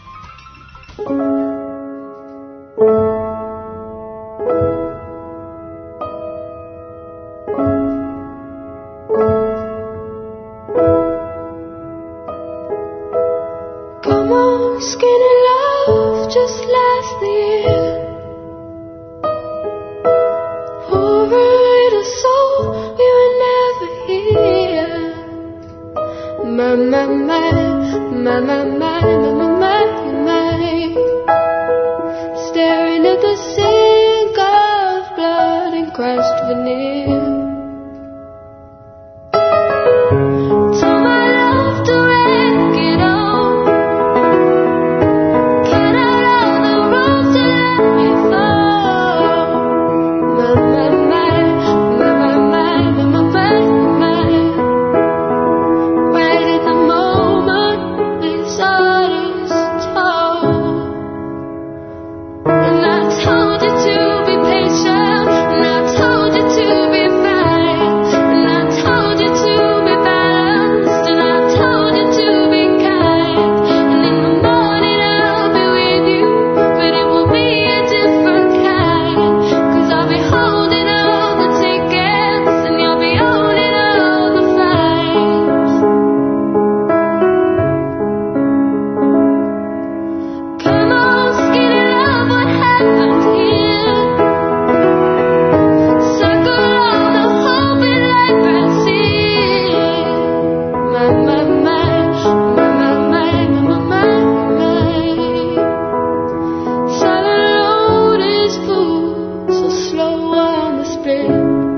L: Come on, skinny love, just last the year. Poor little soul, we were never here. My, my, my, my, my, my, my, my, my. Staring at the sink of blood and crushed veneer. Told my love to wreck it all. Get out of the road to let me fall. My, my, my, my, my, my, my, my, my. Right at the moment this heart is torn. And I told you to be patient, and I told you to be fine, and I told you to be balanced, and I told you to be kind. And in the morning I'll be with you, but it will be a different kind. 'Cause I'll be holding all the tickets, and you'll be owning all the flights. Come on, skinny love, what happened here? Circle all the hope in like Brazil. My, my, my, my, my, my, my, my, my. Silent load is full, so slow on the split.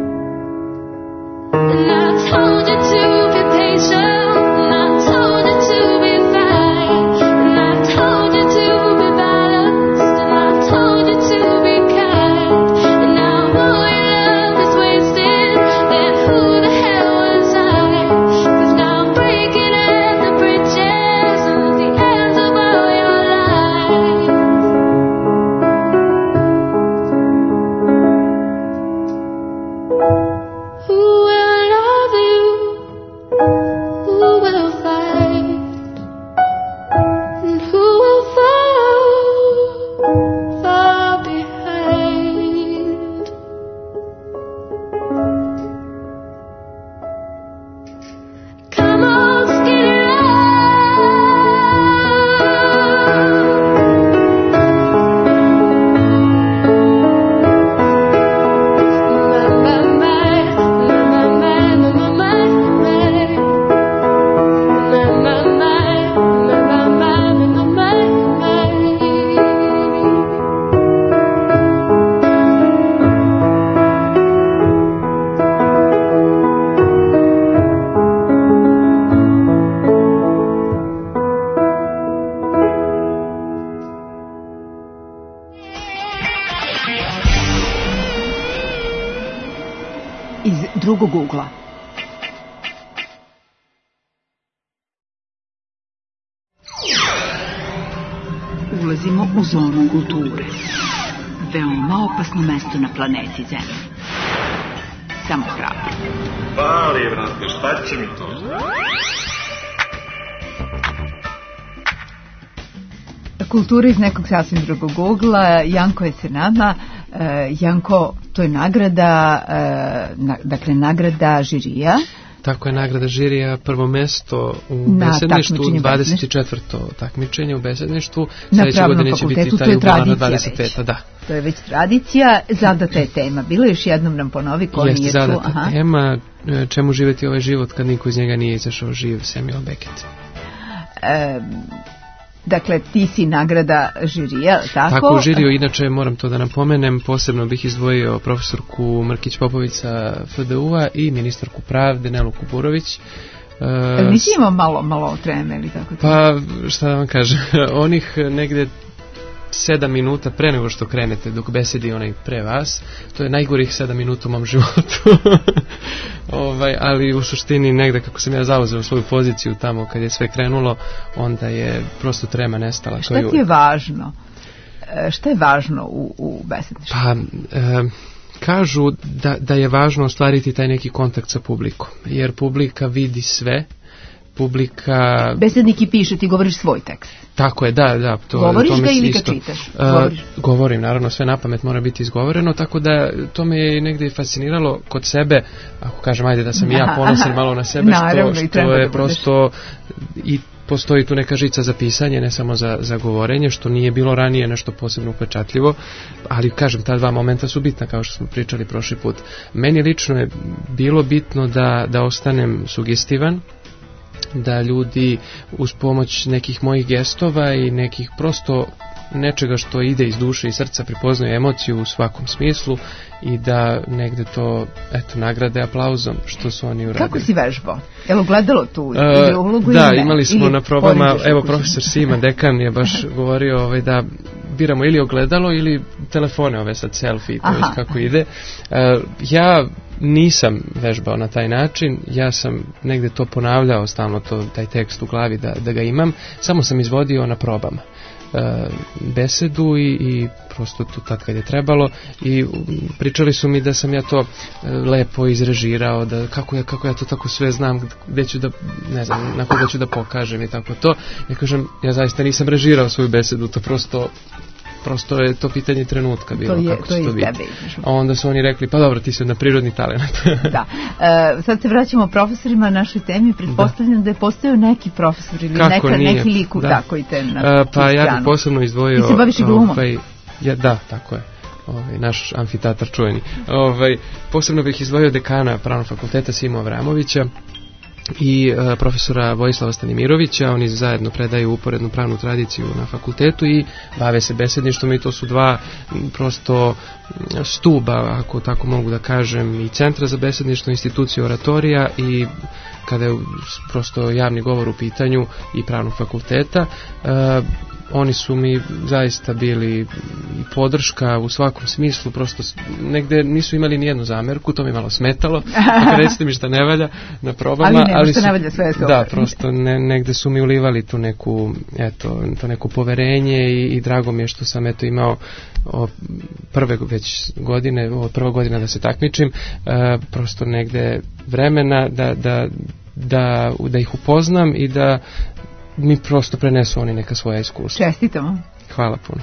L: And I told you to be patient, and I told you to be fine, and I told you to be balanced, and I told you to be kind. And now all your love is wasted, then who the hell was I? 'Cause now I'm breaking at the bridges and at the ends of all your lives. Who will love you? Who will fight? And who will fall far behind? Come on, skinny
B: Iz drugog ugla. Ulazimo u zonu kulture. Veoma opasno mesto na planeti Zemlji. Samo hrabro.
P: Pali, vrate, šta će mi to?
B: Kultura iz nekog sasvim drugog ugla. Janko je sa nama. E, Janko, to je nagrada, e, na, dakle nagrada žirija.
A: Tako je, nagrada žirija, prvo mesto u besedništvu, dvadeset četvrto takmičenje u besedništvu.
B: Sljedeće godine će biti ta jubilarna dvadeset peta.
A: Da.
B: To je već tradicija, zadata je tema. Bilo još jednom nam ponovi ko nije čuo.
A: Jeste zadata Aha. tema, čemu živjeti ovaj život kad niko iz njega nije izašao živ, Samuel Beckett.
B: E, Dakle, ti si nagrada žirija, tako?
A: Tako, u žiriju, inače moram to da napomenem, posebno bih izdvojio profesorku Mrkić Popović sa F D U-a i ministarku pravde Nelu Kuburović.
B: E, nisi imao malo, malo treme ili tako?
A: Pa, šta da vam kažem, onih negde sedam minuta pre nego što krenete dok besedi onaj pre vas, to je najgorih sedam minuta u mom životu. ovaj, ali u suštini negde kako sam ja zauzeo svoju poziciju tamo kad je sve krenulo, onda je prosto trema nestala.
B: Šta ti je važno? Šta je važno u, u besedništvu?
A: Pa, e, kažu da, da je važno ostvariti taj neki kontakt sa publikom, jer publika vidi sve, publika...
B: Besednik i piše, ti govoriš svoj tekst.
A: Tako je, da, da. To,
B: Govoriš
A: to
B: ga ili ga
A: isto,
B: čitaš?
A: Uh, govorim, naravno, sve na pamet mora biti izgovoreno, tako da to me je negdje fasciniralo kod sebe, ako kažem, ajde da sam i ja ponosan malo na sebe,
B: naravno,
A: što, što je prosto i postoji tu neka žica za pisanje, ne samo za, za govorenje, što nije bilo ranije nešto posebno upečatljivo, ali kažem, ta dva momenta su bitna, kao što smo pričali prošli put. Meni lično je bilo bitno da, da ostanem sugestivan, da ljudi uz pomoć nekih mojih gestova i nekih prosto nečega što ide iz duše i srca prepoznaju emociju u svakom smislu i da negde to, eto, nagrade aplauzom što su oni uradili.
B: Kako si vežbao? Je li gledalo tu uh, ulogu?
A: Da, imali smo na probama, evo profesor Sima, dekan je baš govorio ovaj, da biramo ili ogledalo ili telefone, ove sad selfie, to već kako ide. Uh, ja nisam vežbao na taj način, ja sam negde to ponavljao stalno, to, taj tekst u glavi da, da ga imam, samo sam izvodio na probama besedu i, i prosto tu tad kad je trebalo i pričali su mi da sam ja to lepo izrežirao, da kako ja, kako ja to tako sve znam, gde ću da, ne znam, na koga ću da pokažem i tako to. Ja kažem, ja zaista nisam režirao svoju besedu, to prosto prosto je to pitanje trenutka bilo, to je, kako to će to biti. A onda su oni rekli, pa dobro, ti si na prirodni talent.
B: Da. E, sad se vraćamo profesorima našoj temi, pretpostavljam da, da je postojao neki profesor ili neka, neki liku da. Tako i te na
A: e, pa ja bih posebno izdvojio...
B: Ti se baviš i glumom?
A: Ovaj, ja, da, tako je. Ovaj, naš amfiteatar čuveni. Ovaj, posebno bih izdvojio dekana Pravnog fakulteta Simu Avramovića i uh, profesora Vojislava Stanimirovića. Oni zajedno predaju uporednu pravnu tradiciju na fakultetu i bave se besedništvom i to su dva prosto stuba, ako tako mogu da kažem, i centra za besedništvo, institucije oratorija i kada je prosto javni govor u pitanju i pravnog fakulteta. Uh, oni su mi zaista bili i podrška u svakom smislu, prosto negde nisu imali ni jednu zamerku, to mi malo smetalo, tako recite mi šta ne valja na probama,
B: ali, ali su, ne valja, sve je
A: da, prosto ne, negde su mi ulivali tu neku, eto, to neko poverenje i, i drago mi je što sam eto imao o, prve već godine, o, prva godina da se takmičim, e, prosto negde vremena da, da, da, da ih upoznam i da mi prosto prenesu oni neka svoja iskustva.
B: Čestitamo.
A: Hvala puno.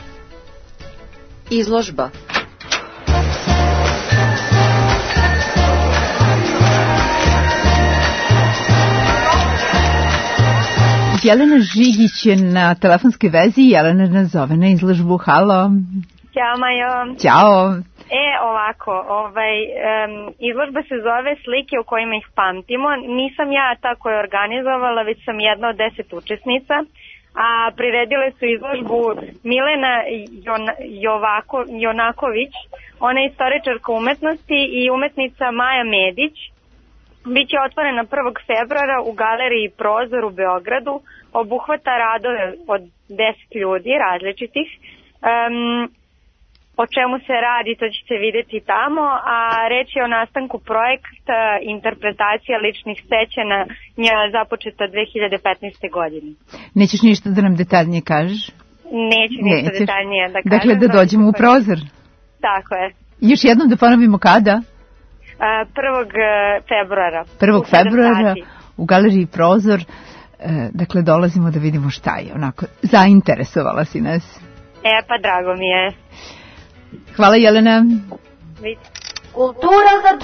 T: Izložba.
B: Jelena Žigić je na telefonskoj vezi. Jelena nas zove na izložbu. Halo.
U: Ćao, Majo.
B: Ćao.
U: E, ovako, ovaj, um, izložba se zove Slike u kojima ih pamtimo. Nisam ja ta koja je organizovala, već sam jedna od deset učesnica, a priredile su izložbu Milena Jon, Jovako, Jonaković, ona je istoričarka umetnosti, i umetnica Maja Medić. Biće otvorena prvog februara u galeriji Prozor u Beogradu, obuhvata radove od deset ljudi različitih. Um, O čemu se radi, to ćete vidjeti tamo, a reč je o nastanku projekta interpretacija ličnih sećanja započeta dve hiljade petnaeste. godine.
B: Nećeš ništa da nam detaljnije kažeš?
U: Neću ništa Nećeš. detaljnije da kažem.
B: Dakle, da dođemo u Prozor.
U: Tako je.
B: Još jednom da ponovimo kada?
U: prvog februara.
B: prvog februara u galeriji Prozor. Dakle, dolazimo da vidimo šta je. Onako, zainteresovala si nas.
U: E, pa drago mi je.
B: Hvala, Jelena.
T: Kultura za D.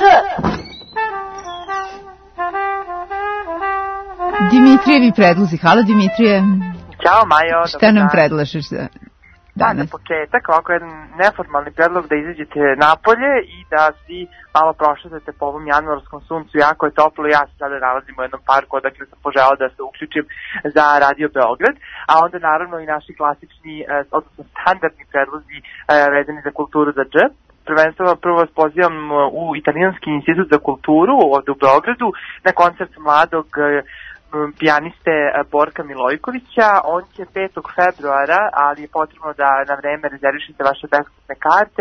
B: Dimitrijevi predlozi. Hvala, Dimitrije.
V: Ćao, Majo.
B: Šta nam predlažeš za danas?
V: Pa, za početak, ovako jedan neformalni predlog da izađete napolje i da svi malo prošetate po ovom januarskom suncu. Jako je toplo, ja se sada nalazim u jednom parku odakle sam poželao da se uključim za Radio Beograd, a onda naravno i naši klasični, odnosno standardni predlozi vezani za kulturu za dž. Prvenstveno prvo vas pozivam u Italijanski institut za kulturu ovde u Beogradu na koncert mladog pijaniste Borka Milojkovića. On će petog februara, ali je potrebno da na vreme rezervišete vaše besplatne karte.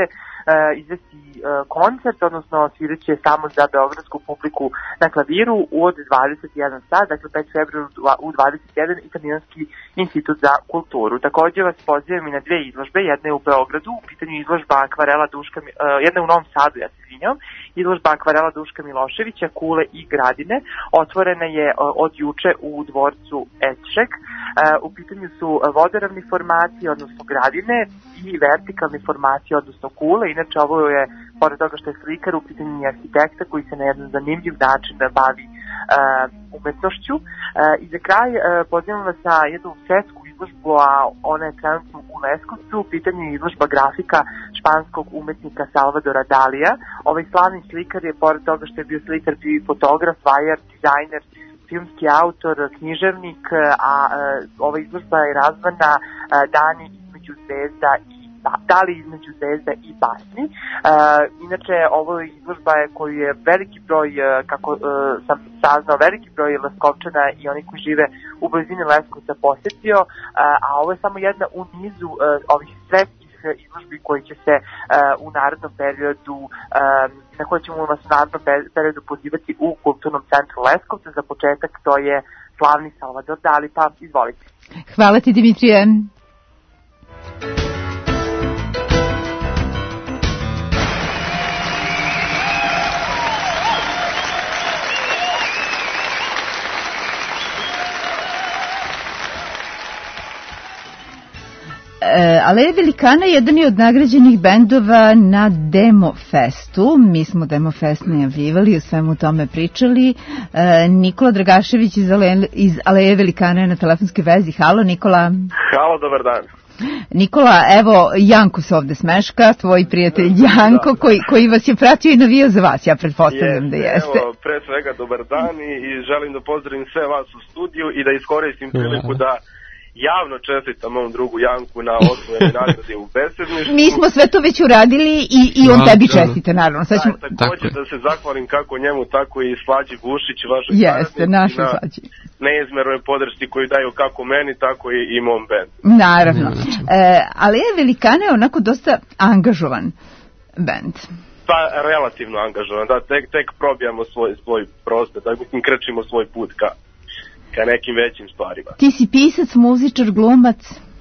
V: izvesti koncert, odnosno sviraće samo za beogradsku publiku na klaviru od dvadeset jedan sat, dakle peti februar u dvadeset jedan, Italijanski institut za kulturu. Takođe vas pozivam i na dve izložbe, jedna je u Beogradu, u pitanju izložba akvarela Duška, jedna je u Novom Sadu, ja se izvinjam, izložba akvarela Duška Miloševića, Kule i Gradine, otvorena je od juče u dvorcu Eček. U pitanju su vodoravni formacije, odnosno gradine, i vertikalne formacije, odnosno kule. Inače, ovo je, pored toga što je slikar, u pitanju je arhitekta koji se na jedan zanimljiv način bavi uh, umetnošću. Uh, I za kraj, uh, pozivam vas na jednu svetsku izložbu, a ona je trenutno u Leskovcu. U pitanju je izložba grafika španskog umetnika Salvadora Dalija. Ovaj slavni slikar je, pored toga što je bio slikar, bio i fotograf, vajar, dizajner, filmski autor, književnik, a ova izložba je nazvana Dani između zvezda i Dali između zvezda i basni. Inače, ovo izložba je koju je veliki broj, kako sam saznao, veliki broj Leskovčana i oni koji žive u blizini Leskovca posetio, a ovo je samo jedna u nizu ovih svetskih izložbi koji će se uh, u narednom periodu um, na koje ćemo vas u narednom periodu pozivati u Kulturnom centru Leskovca. Za početak to je slavni Salvador Dali, pa izvolite.
B: Hvala ti, Dimitrije. Aleja Velikana jedan je od nagrađenih bendova na Demo Festu. Mi smo Demo Fest najavljivali, o svemu tome pričali. Nikola Dragašević iz Aleje, iz Aleje Velikana je na telefonskoj vezi. Halo, Nikola.
C: Halo, dobar dan.
B: Nikola, evo, Janko se ovde smeška, tvoj prijatelj Janko, da. koji, koji vas je pratio i navijao za vas, ja pretpostavljam jeste, da jeste.
C: Evo, pre svega, dobar dan i, i želim da pozdravim sve vas u studiju i da iskoristim priliku da javno čestitam ovom drugu Janku na osvojene nagrade u besedništvu.
B: Mi smo sve to već uradili i, i on no, tebi čestite, naravno. Sad ćemo...
C: Da, također da se zahvalim kako njemu, tako i Slađi Vušić, vašoj
B: Jeste, našoj Slađi.
C: Neizmernoj podršci koju daju kako meni, tako i, i mom bendu.
B: Naravno. E, ali je Velikana je onako dosta angažovan bend.
C: Pa, relativno angažovan, da, tek, tek probijamo svoj, svoj prostor, da mislim, krećimo svoj put ka ka nekim većim stvarima.
B: Ti si pisac, muzičar, glumac?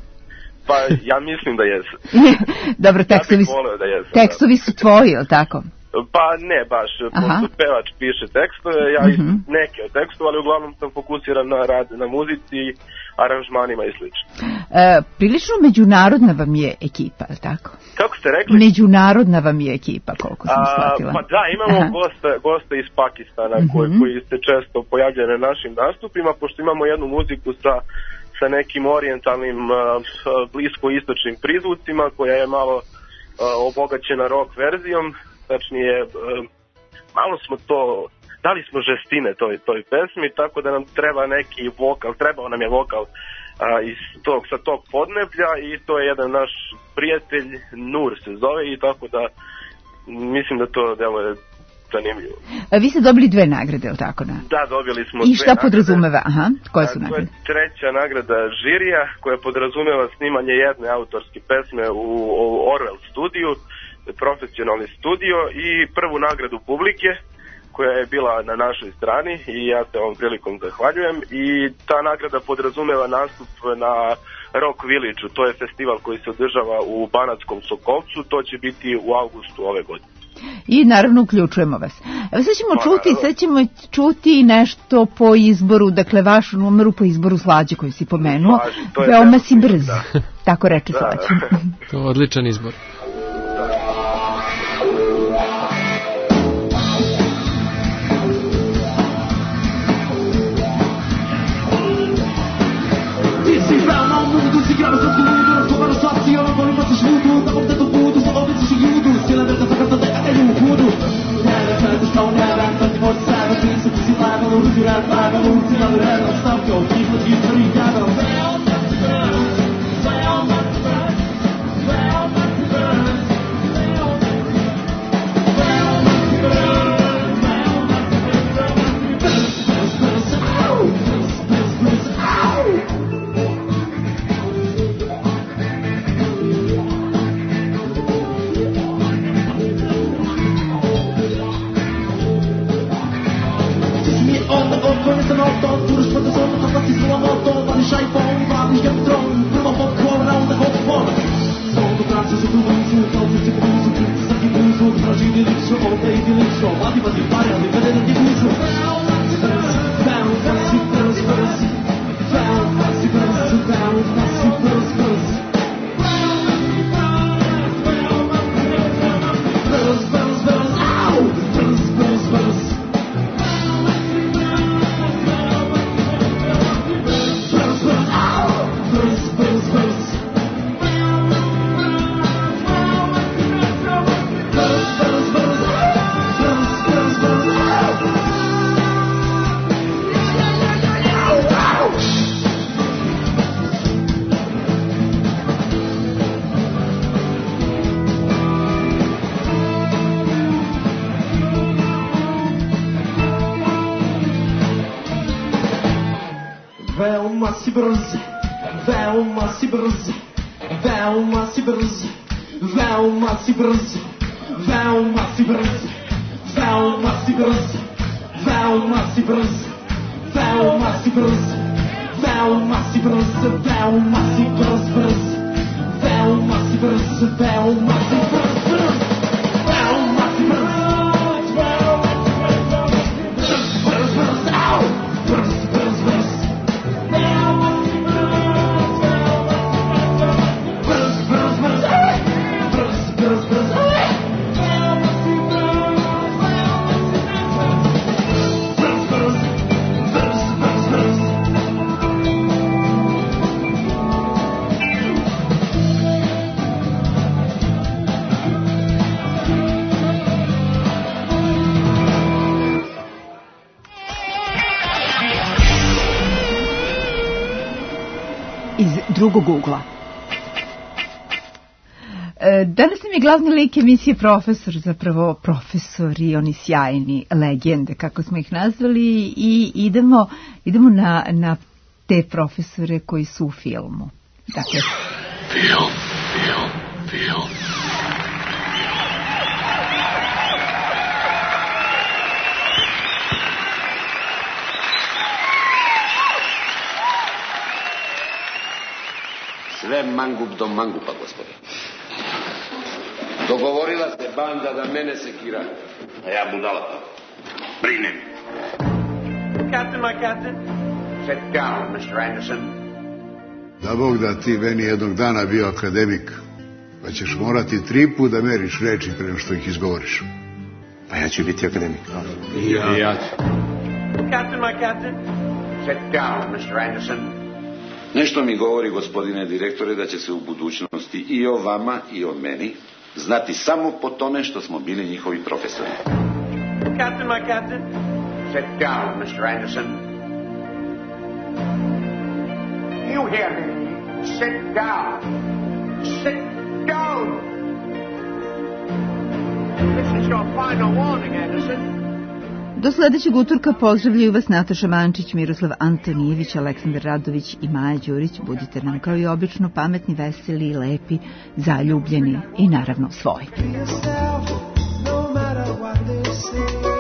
C: Pa ja mislim da jesam.
B: Dobro, tekstovi,
C: ja bih voleo da jesam.
B: Tekstovi su tvoji, je li tako?
C: Pa ne baš, pošto pevač piše tekstove, ja uh-huh. neke od tekstova, ali uglavnom sam fokusiran na rad na muzici, aranžmanima i slično.
B: E, prilično međunarodna vam je ekipa, je li tako?
C: Kako ste rekli?
B: Međunarodna vam je ekipa, koliko sam shvatila.
C: Pa da, imamo gosta, gosta iz Pakistana uh-huh. koji, koji se često pojavljaju na našim nastupima, pošto imamo jednu muziku sa, sa nekim orijentalnim, uh, bliskoistočnim prizvucima, koja je malo uh, obogaćena rock verzijom. Tačnije, malo smo to, dali smo žestine toj, toj pesmi, tako da nam treba neki vokal, trebao nam je vokal a, iz tog, sa tog podneblja i to je jedan naš prijatelj, Nur se zove, i tako da mislim da to delo je zanimljivo.
B: A vi ste dobili dve nagrade, je li tako? Da,
C: da dobili smo
B: I šta podrazumeva? Aha, koje su nagrade?
C: To je treća nagrada žirija, koja podrazumeva snimanje jedne autorske pesme u, u Orwell studiju, profesionalni studio, i prvu nagradu publike koja je bila na našoj strani i ja se ovom prilikom zahvaljujem, i ta nagrada podrazumeva nastup na Rock Village-u, to je festival koji se održava u Banatskom Sokolcu, to će biti u avgustu ove godine.
B: I naravno uključujemo vas. Evo sad ćemo pa, čuti, sad ćemo čuti nešto po izboru, dakle vašu numeru po izboru Slađe koju si pomenuo. Slađe, veoma si brz, da. Tako reče da, Slađe.
A: To je odličan izbor.
O: Cigarro seu tudo, fogo no soft, eu não vou limpar esse escudo. Tá contendo tudo, só ouve esse chiudo. Se lembra dessa carta dela, é no fundo. Nada, tanto estão nada, tanto pode saber. Que isso que se paga, não tirar paga, não tirar nada. Não sabe que eu fiz, mas isso é ligado. Well, that's good. Well, that's good. Well, that's good. veoma si brz, veoma si brz, veoma si brz, veoma si brz, veoma si brz, veoma si brz, veoma si brz, veoma si brz, veoma si brz, veoma si brz, brz, veoma si brz, veoma si brz, brz, veoma si brz.
B: Drugog ugla. Danas nam je glavni lik emisije profesor, zapravo profesori, oni sjajni legende, kako smo ih nazvali, i idemo, idemo na, na te profesore koji su u filmu. Dakle,
N: film, film, film.
E: Sve mangup do mangupa, gospode. Dogovorila se banda da mene sekira. A ja budala. Brinem.
G: Captain, my captain.
E: Sit down, mister Anderson.
T: Da Bog da ti meni jednog dana bio akademik, pa ćeš morati tri put da meriš reči prema što ih izgovoriš.
E: Pa ja ću biti akademik.
T: I ja.
E: I ja.
G: Captain, my captain.
E: Sit down, mister Anderson. Nešto mi govori, gospodine direktore, da će se u budućnosti i o vama i o meni znati samo po tome što smo bili njihovi profesori.
G: Captain, my captain.
E: Sit down, mister Anderson. You hear me? Sit down. Sit down. This is your final warning, Anderson.
B: do sledećeg utorka pozdravljaju vas Nataša Mančić, Miroslav Antonijević, Aleksandar Radović i Maja Đurić. Budite nam kao i obično pametni, veseli, lepi, zaljubljeni i naravno svoji.